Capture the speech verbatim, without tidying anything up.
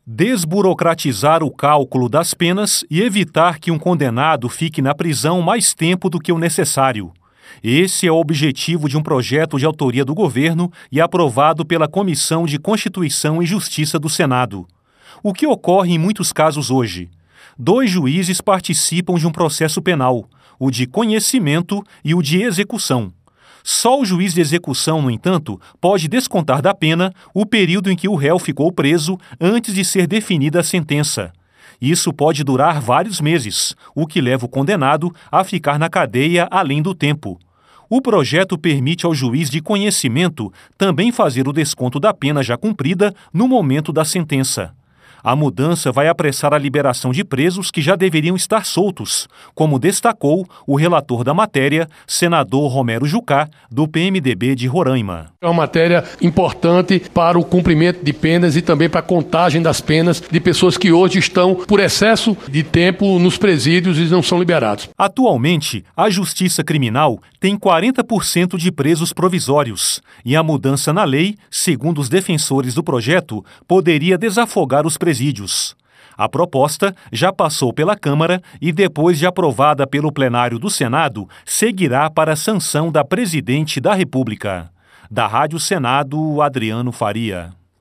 Desburocratizar o cálculo das penas e evitar que um condenado fique na prisão mais tempo do que o necessário. Esse é o objetivo de um projeto de autoria do governo e aprovado pela Comissão de Constituição e Justiça do Senado. O que ocorre em muitos casos hoje? Dois juízes participam de um processo penal, o de conhecimento e o de execução. Só o juiz de execução, no entanto, pode descontar da pena o período em que o réu ficou preso antes de ser definida a sentença. Isso pode durar vários meses, o que leva o condenado a ficar na cadeia além do tempo. O projeto permite ao juiz de conhecimento também fazer o desconto da pena já cumprida no momento da sentença. A mudança vai apressar a liberação de presos que já deveriam estar soltos, como destacou o relator da matéria, senador Romero Jucá, do P M D B de Roraima. É uma matéria importante para o cumprimento de penas e também para a contagem das penas de pessoas que hoje estão por excesso de tempo nos presídios e não são liberados. Atualmente, a Justiça Criminal tem quarenta por cento de presos provisórios e a mudança na lei, segundo os defensores do projeto, poderia desafogar os presídios. A proposta já passou pela Câmara e, depois de aprovada pelo plenário do Senado, seguirá para a sanção da Presidente da República. Da Rádio Senado, Adriano Faria.